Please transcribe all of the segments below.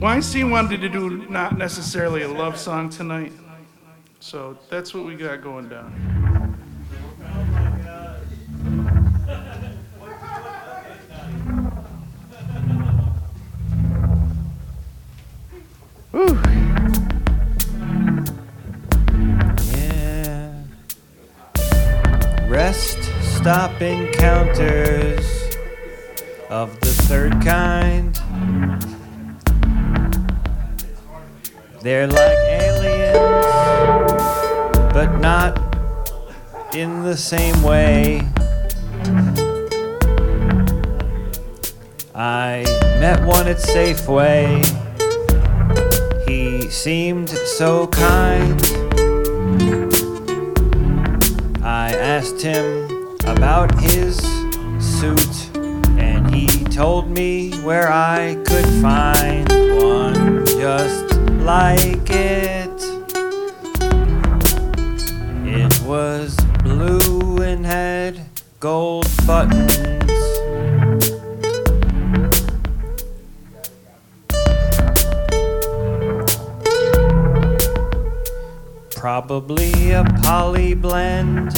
Weinstein wanted to do not necessarily a love song tonight, so that's what we got going down. Woo. Yeah. Rest stop encounters of the third kind. They're like aliens, but not in the same way. I met one at Safeway. He seemed so kind. I asked him about his suit, and he told me where I could find one just like it. It was blue and had gold buttons. Probably a poly blend.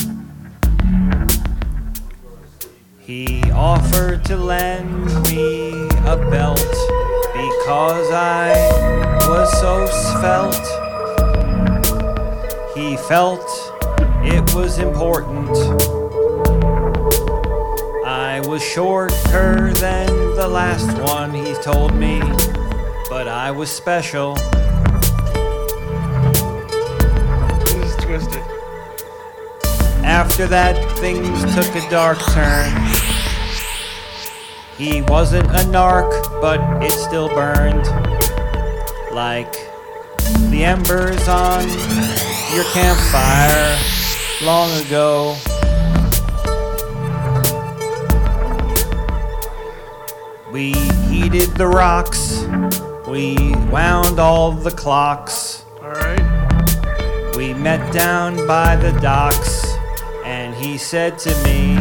He offered to lend me a belt because I was so svelte. He felt it was important. I was shorter than the last one, he told me, but I was special. This is twisted. After that, things took a dark turn. He wasn't a narc, but it still burned like the embers on your campfire long ago. We heated the rocks, we wound all the clocks. Alright. We met down by the docks, and he said to me,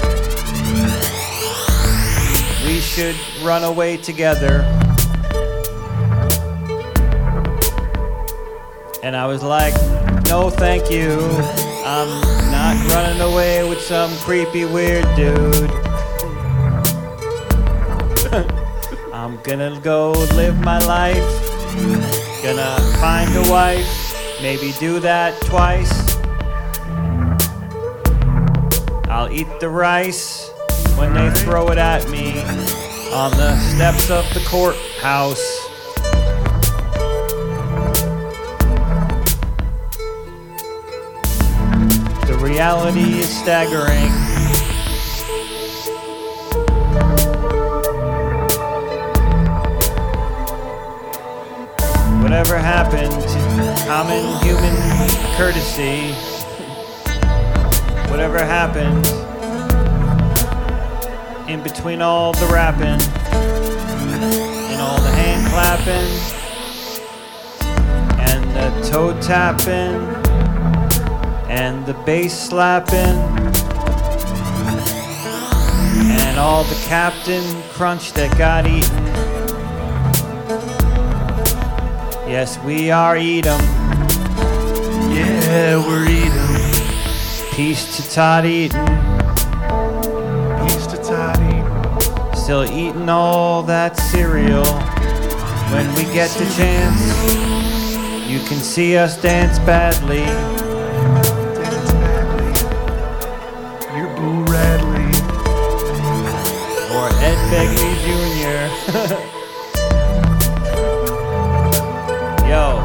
we should run away together. And I was like, no thank you, I'm not running away with some creepy weird dude. I'm gonna go live my life, gonna find a wife, maybe do that twice. I'll eat the rice when they throw it at me on the steps of the courthouse. The reality is staggering. Whatever happened to common human courtesy? Whatever happened in between all the rapping and all the hand clapping and the toe tapping and the bass slapping and all the Captain Crunch that got eaten? Yes, we are eat 'em. Yeah, we're eating. Peace to Todd Eaton. Peace to Toddy. Still eating all that cereal. When we get the chance, you can see us dance badly. Dance badly. You're Boo Radley. Or Ed Begley Jr. Yo.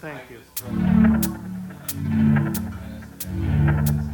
Thank you.